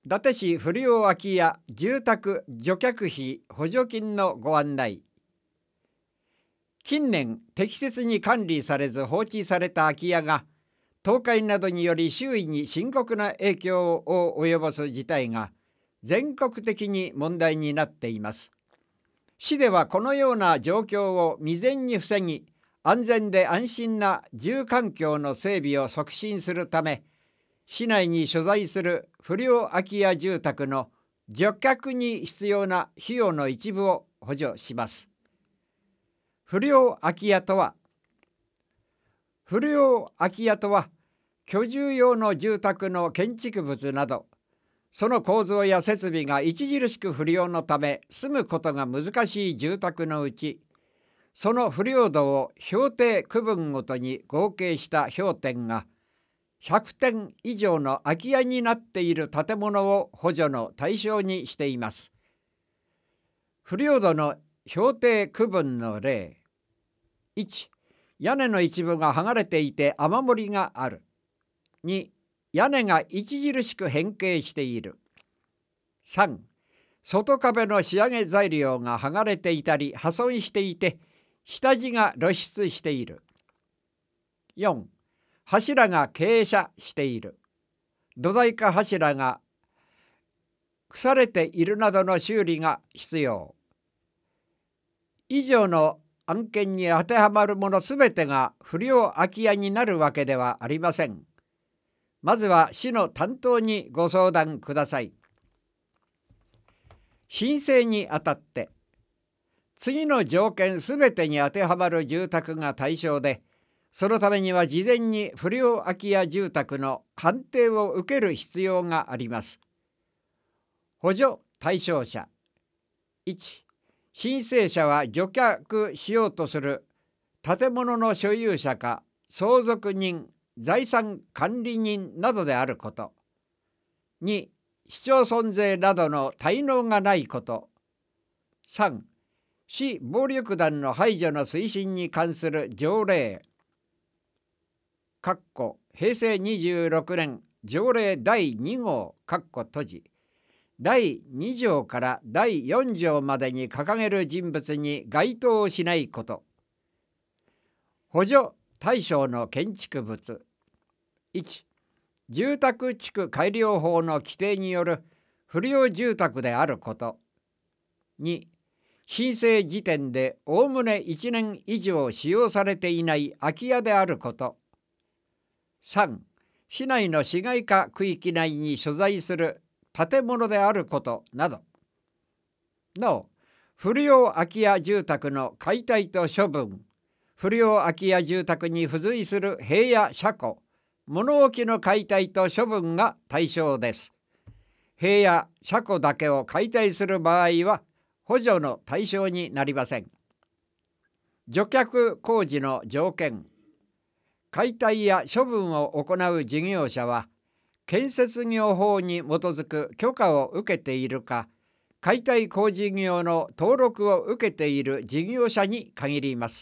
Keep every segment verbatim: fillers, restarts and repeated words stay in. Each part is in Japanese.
伊達市不良空き家住宅除却費補助金のご案内。近年、適切に管理されず放置された空き家が倒壊などにより周囲に深刻な影響を及ぼす事態が全国的に問題になっています。市ではこのような状況を未然に防ぎ、安全で安心な住環境の整備を促進するため、市内に所在する不良空き家住宅の除却に必要な費用の一部を補助します。不良空き家とは、不良空き家とは、居住用の住宅の建築物など、その構造や設備が著しく不良のため、住むことが難しい住宅のうち、その不良度を評定区分ごとに合計した評点がひゃくてん以上の空き家になっている建物を補助の対象にしています。不良度の評定区分の例。いち、屋根の一部が剥がれていて雨漏りがある。に、屋根が著しく変形している。さん、外壁の仕上げ材料が剥がれていたり破損していて下地が露出している。よん、柱が傾斜している。土台か柱が腐れているなどの修理が必要。以上の案件に当てはまるものすべてが不良空き家になるわけではありません。まずは市の担当にご相談ください。申請にあたって、次の条件すべてに当てはまる住宅が対象で、そのためには事前に不良空き家住宅の判定を受ける必要があります。補助対象者。いち、申請者は除却しようとする建物の所有者か相続人、財産管理人などであること。に、市町村税などの滞納がないこと。さん、市暴力団の排除の推進に関する条例。平成にじゅうろくねん条例だいに号閉じだいに条からだいよん条までに掲げる人物に該当しないこと。補助対象の建築物。いち、住宅地区改良法の規定による不良住宅であること。に、申請時点でおおむねいちねん以上使用されていない空き家であること。さん、市内の市街化区域内に所在する建物であることなど。なお、不良空き家住宅の解体と処分、不良空き家住宅に付随する塀や車庫、物置の解体と処分が対象です。塀や車庫だけを解体する場合は補助の対象になりません。除却工事の条件。解体や処分を行う事業者は、建設業法に基づく許可を受けているか、解体工事業の登録を受けている事業者に限ります。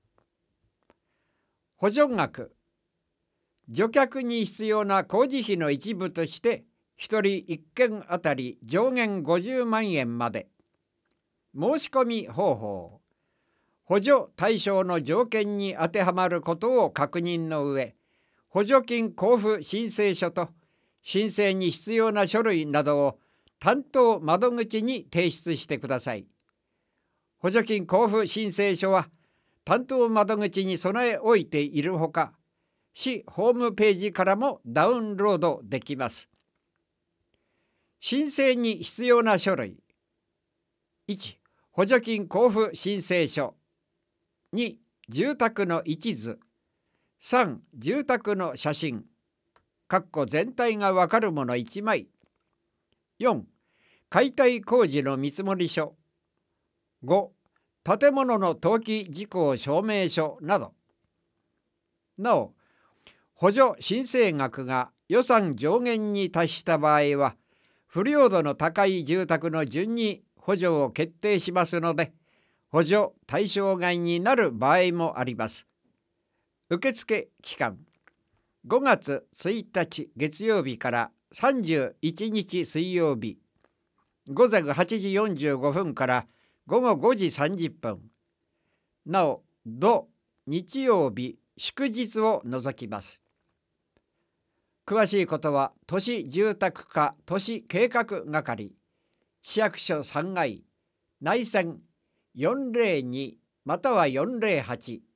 補助額。除却に必要な工事費の一部として、ひとりいっけんあたり上限ごじゅうまんえんまで。申し込み方法。補助対象の条件に当てはまることを確認の上、補助金交付申請書と申請に必要な書類などを担当窓口に提出してください。補助金交付申請書は担当窓口に備え置いているほか、市ホームページからもダウンロードできます。申請に必要な書類。いち、補助金交付申請書。に、住宅の一図。さん、住宅の写真。全体がわかるものいちまい。よん、解体工事の見積書。ご、建物の登記事項証明書など。なお、補助申請額が予算上限に達した場合は、不良度の高い住宅の順に補助を決定しますので、補助対象外になる場合もあります。受付期間、ごがつついたち月曜日からさんじゅういちにち水曜日ごぜんはちじよんじゅうごふんからごごごじさんじゅっぷん、なお土日曜日祝日を除きます。詳しいことは都市住宅課都市計画係市役所さんがい内線よんぜろにまたはよんぜろはち